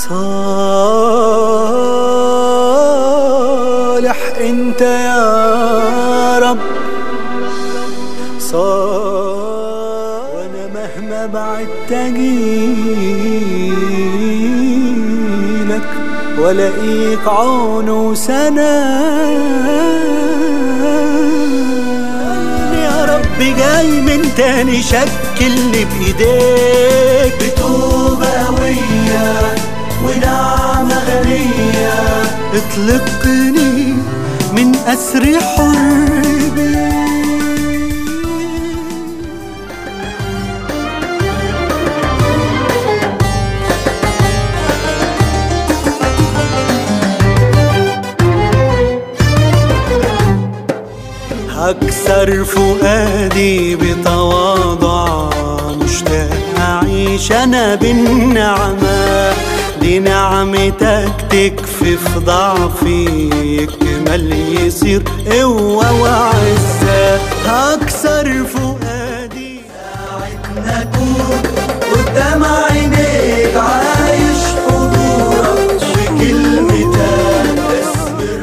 صالح انت يا رب وانا مهما بعدت اجيلك والاقيك عون وسند يا رب. جاي من تاني شكلني بايديك بتوبة قوية ونعمة غنية، اطلقني من أسر حر بيك. هكسر فؤادي بتواضع، مشتاق أعيش أنا بالنعمة دي، نعمتك تكفي في ضعفي، اكمل يصير قوة وعزة. هكسر فؤادي ساعدنا أكون قدام عينيك، عايش حضورك وكلمتك اصبر.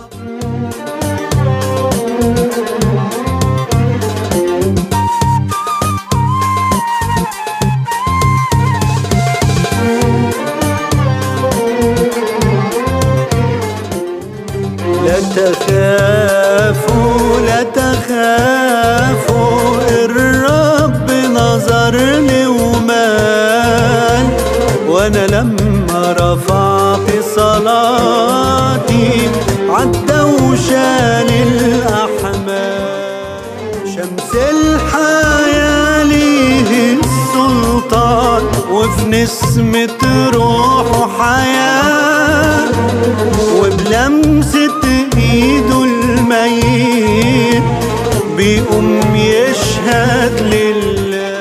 لا تخافوا لا تخافوا، الرب نظرني ومال، وانا لما رفعت صلاتي عدى وشال الاحمال. شمس الحياة ليه السلطان، وفي نسمة روحه حياة، وبلمسة ايده الميت بيقوم يشهد لله.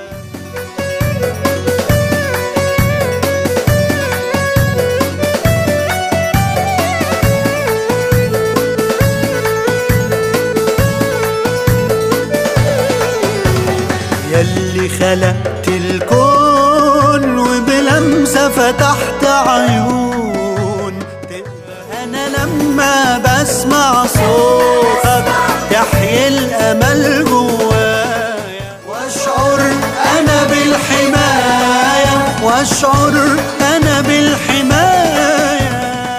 يلي خلقت الكون وبلمسة فتحت عيون، أنا لما بسمع صوتك يحيي الأمل جوايا، وأشعر أنا بالحماية، وأشعر أنا بالحماية.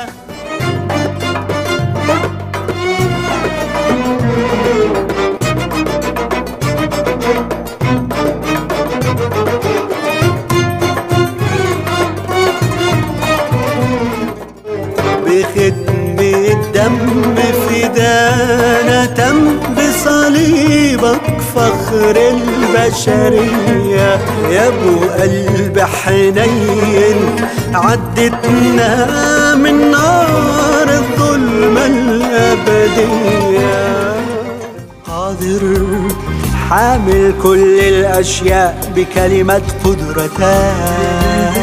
بختم الدم فدانا تم بصليبك فخر البشرية، يا ابو قلب حنين عدتنا من نار الظلمة الأبدية. قادر حامل كل الأشياء بكلمة قدرتك،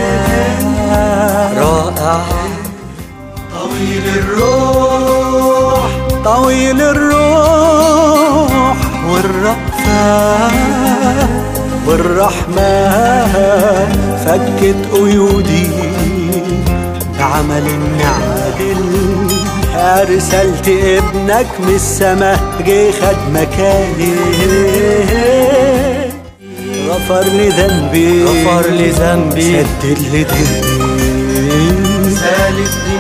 رائع طويل الروح طويل الروح والرأفة والرحمة، فكت قيودي بعمل عادل. أرسلت ابنك من السما جه خد مكاني، غفر لي ذنبي سدد لي ذنبي، سال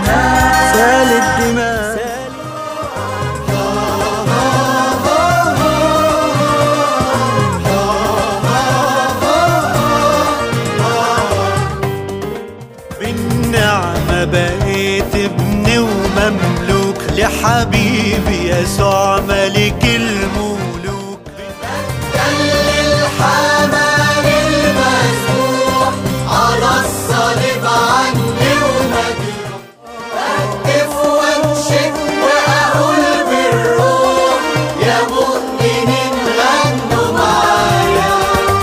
الدماء بالنعمة بقيت ابن ومملوك لحبيبي يسوع ملك الملوك. بدل الحمل المسموح على الصليب عني ومجروح، أهتف وانشد وأقول بالروح يا مؤمنين غنوا معايا.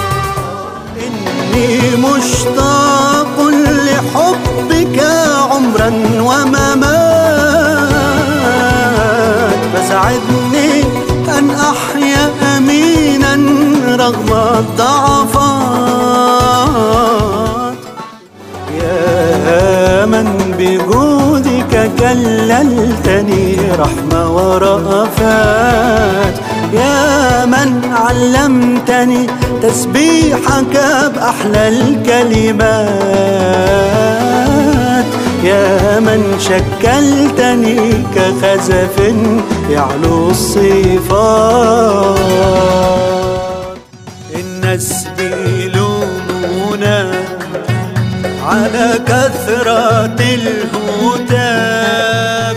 إني مشتاق لحبك عمرا وممات، فساعدني أن أحب من بجودك كللتني رحمة ورأفات، يا من علمتني تسبيحك بأحلى الكلمات، يا من شكلتني كخزف يعلو الصفات. الناس بيلومونا على كثرة الهتاف،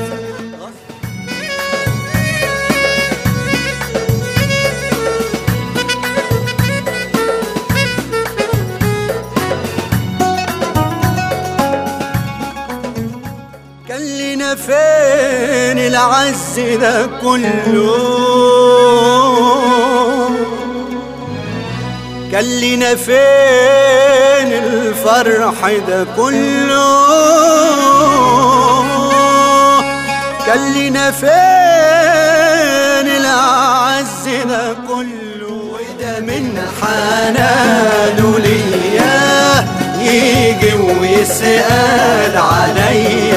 كان لنا فين العز ده كله، كان لنا فين الفرح ده كله، كان لنا فين العز ده كله. وده من حنانه ليا يجي ويسأل عليا